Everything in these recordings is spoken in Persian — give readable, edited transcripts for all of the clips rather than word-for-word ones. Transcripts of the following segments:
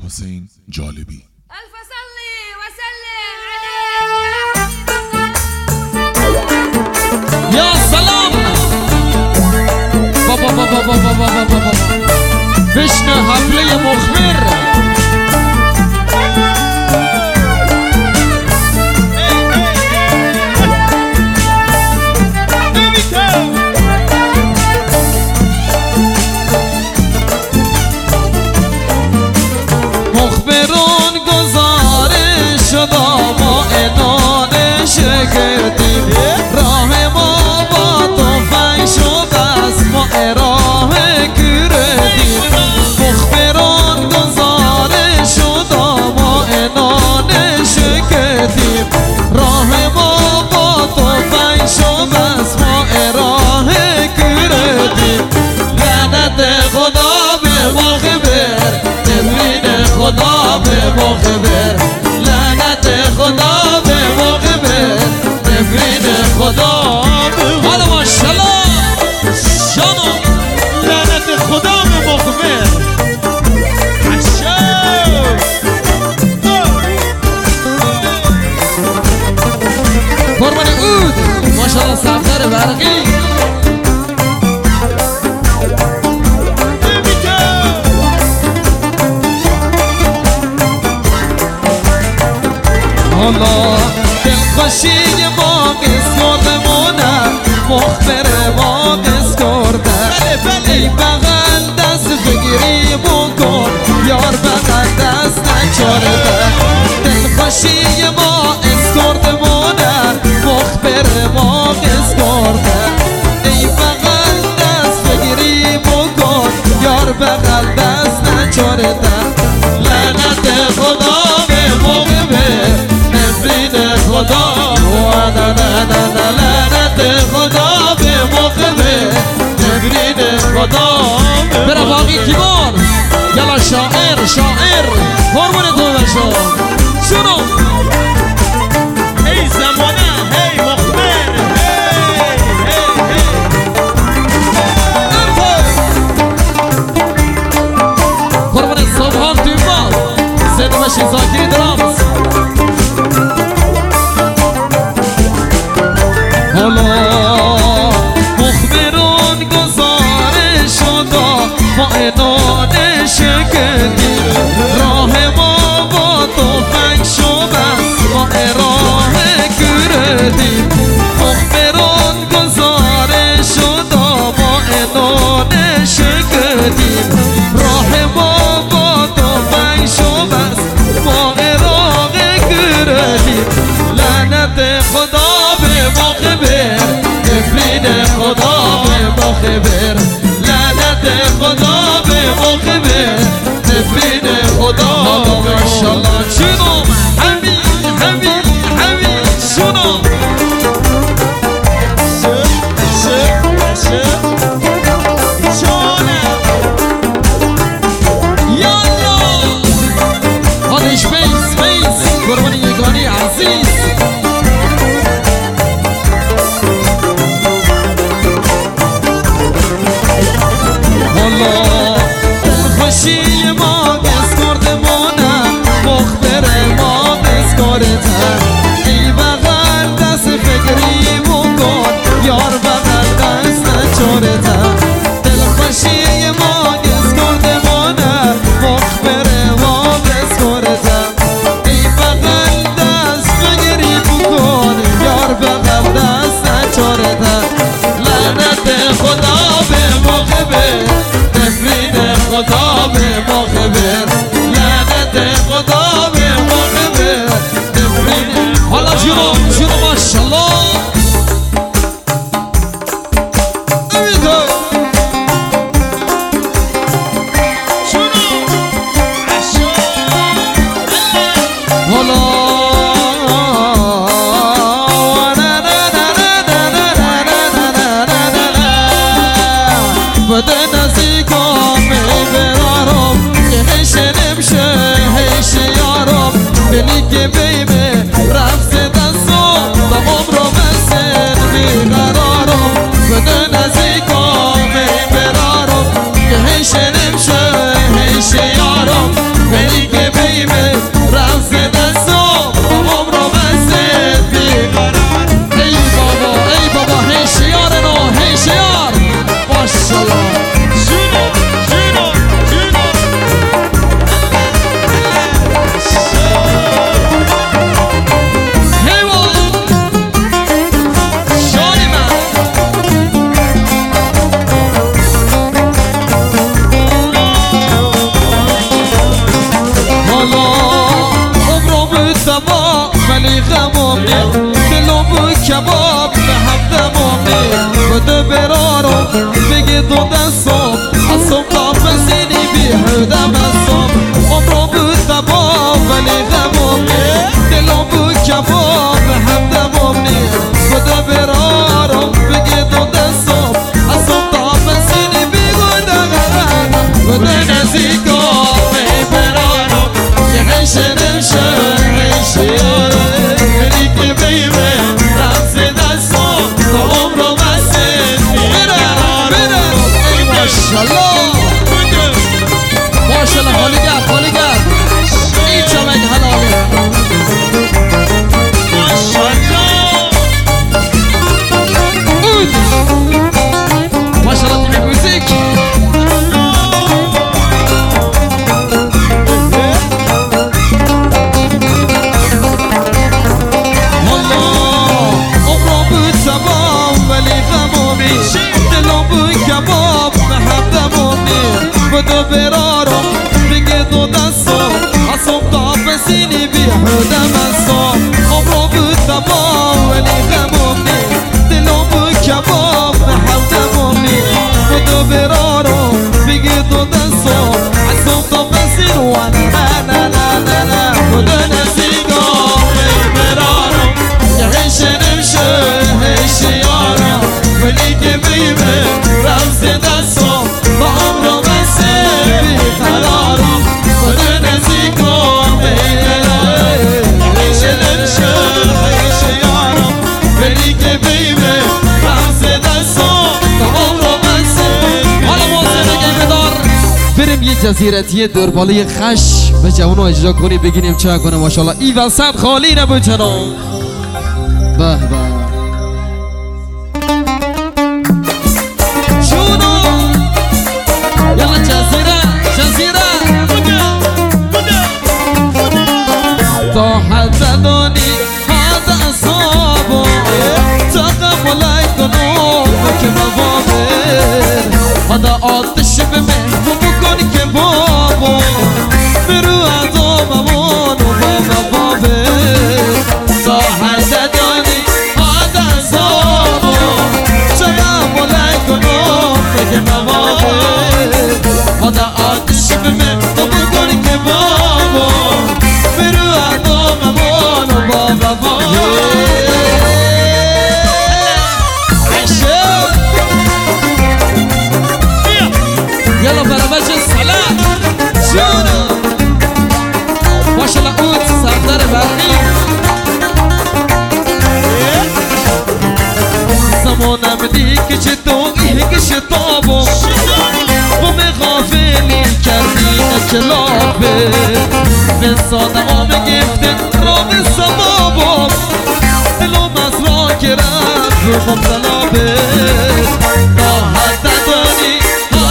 حسین جالبی. الف صلی و سلم علی یا سلام بابا بابا بابا بابا بابا بشنه حفله مخبر. مخبران گزارش شدا ما انانش کردیم، راه ما با توفنگ شد از ما راه کردیم. مخبران گزارش شدا ما انانش کردیم، راه ما با توفنگ شد از ما راه کردیم. لعنت خدا به مخبر، خدا به مخبر، لعنت خدا به مخبر، نفرین خدا به حالا ماشالله شانو لعنت خدا به مخبر. قربان اود ماشالله سفر برقی. حالا دلخوشی ما قص کردمونه، مخبر ما قص کرده. ای بغل دست بگیری بکن، یار بغل دست نچارده. دلخوشی ما قص کردمونه، مخبر ما قص کرده. ای بغل دست بگیری بکن، یار بغل دست نچارده. لعنت خدا به مخبر، خدا و لعنت خدا به مخبر، نفرین خدا برا باقی کیبار. یلا شاعر شاعر قربون تو بشو شنو. ای زمانه هی مخبر هی هی هی قربون صبحان دیوال زد باشی زاکری درامز. حالا مخبران گزارش شدا ما انانش کردیم، راه ما با توفنگ شد از ما راه کردیم. مخبران گزارش شدا ما انانش کردیم، راه ما با توفنگ شد از ما راه کردیم. لعنت خدا مخبر، نفرین خدا به مخبر، لعنت خدا به مخبر، نفرین خدا. ماشالله چونو همین همین همین شونو یالا هادش بیس بیس قربانی یگانی عزیز. دلخوشی ما قص کردمونه، مخبر ما قص کرده. ای بغل دست فکری بکن، یار بغل دست نچارده. دلخوشی ما قص کردمونه، مخبر ما قص کرده. دوا ولی غمام نیست دلم کباب به هم دمام نیست بده برارم بگی دو دستم اصم قافزینی بیهودم اصم عمرم دوا ولی غمام نیست دلم کباب به هم دمام نیست بده برارم بگی دو دستم اصم قافزینی بیهودم بده نزیگم برارم یه عشرم شد بده برارم بگه دو دستم اصم قافزینی بیهودم اصم عمرم بود دوا ولی غمم نیست دلم کباب به هم دمم نیست بده برارم بگه دو دستم اصم قافزین و نه بده نزیگم برارم یه هشنم شه هشیارم ولی که بیمه رمز دستم با عمرم بریم یه جزیرتی درباله خش به جوانو اجرا کنی بگینیم چه کنه ماشاءالله ای وسط خالی نبود چنان به به شونو یلا جزیره تا حد دانی حد اصابو تا قبلای کنو که بابر حدا آتش به من بکنی که بابا برو عذابمون و بابر تا حد دانی حد اصابو تا قبلای کنو که بابر حدا آتش به من بکنی که بابا برو عذابمون و بابر يلا برامج الصلاة شنو ما شاء الله قوت سردار باقي زمانم دیگه چه توقیه که شتابم و مغافلی کردی نکلابه به سادم آمه گفته رام سبابم دلم از را کرد رو مبتلابه تا حد دانی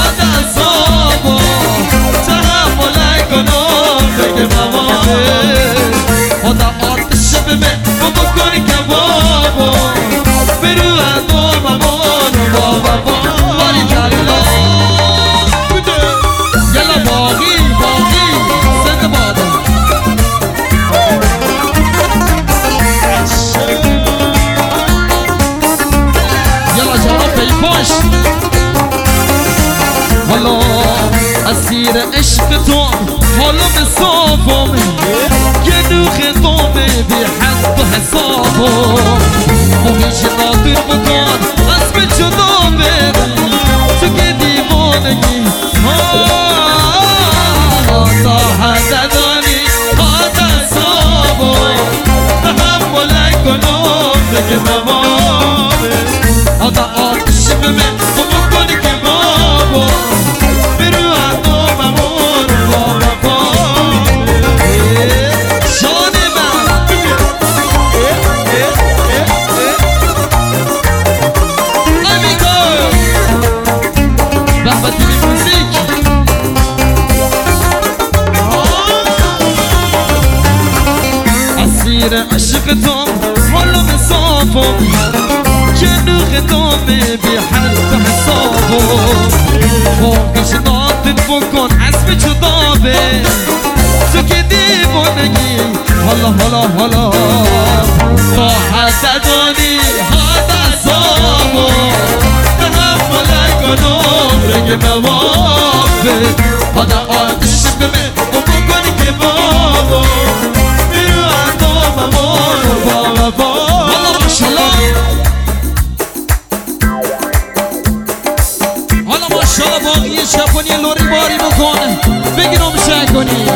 خدا آتش به من بکنی که بابا برو عذابمون و بابا باری کلا یلا باقی زنده بادا یلا جانا پی پشت حالا اسیر عشق تو حالا به صافم که نوخ دومه بی حد و حسابم مهیش ناطر بکن از به جدا بره تو که دیوانگی تا حد دانی حد حسابم هم بلند کنم بگه بابامه حدا آتش به من بکنی که بابا برو عذابمون بابا عشقتم حالا مسافم که نوختم بی حد و حسابم فوقش ناتن بکن اسم جدا به تو که دیوانگی حالا حالا حالا حالا با حسدانی هذا صابو تحمل کنم رگ موافق هذا آتش بمه و بکنی که بابو میرو اندام امون با حالا ماشالله حالا ماشالله باقی شپونی لوری باری بکن بگیرم شک کنی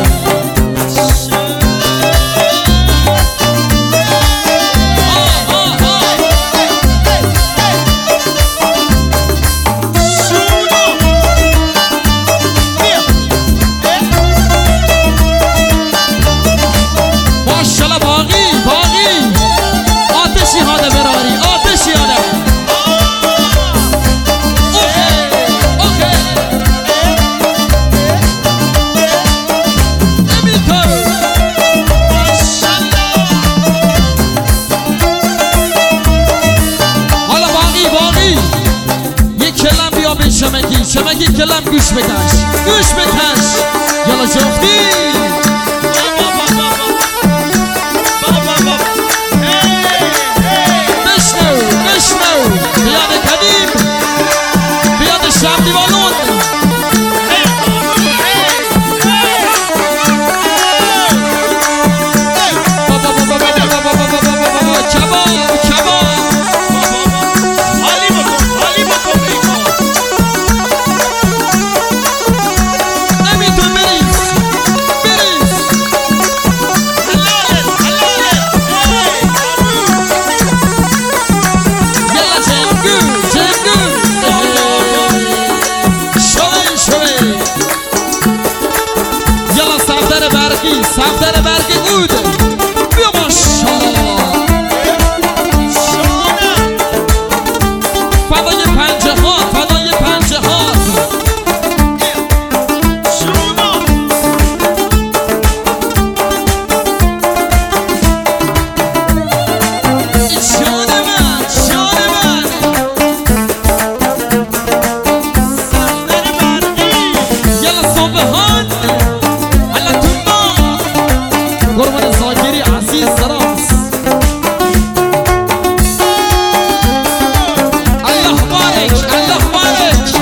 شمکی کلم گوش بکش گوش بکش یالا جفتی نشنو نشنو بیاد قدیم بیاد شب دیوالون صفدر برگی بود بیا ماشالله فدای پنجه ها فدای پنجه ها شان من شان من صفدر برگی یلا صبحان قربان زاکری عزیز سراس الله بارک الله بارک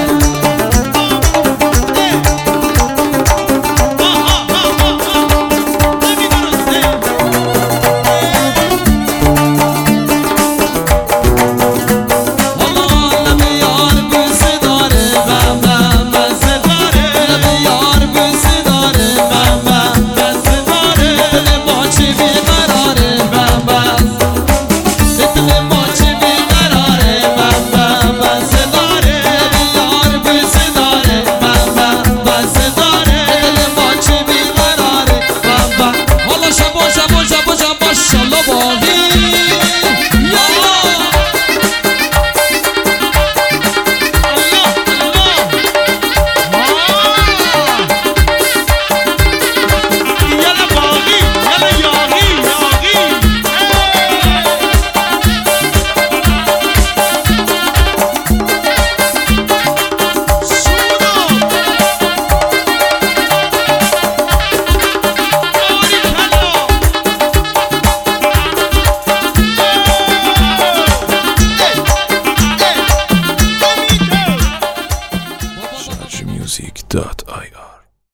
Music.io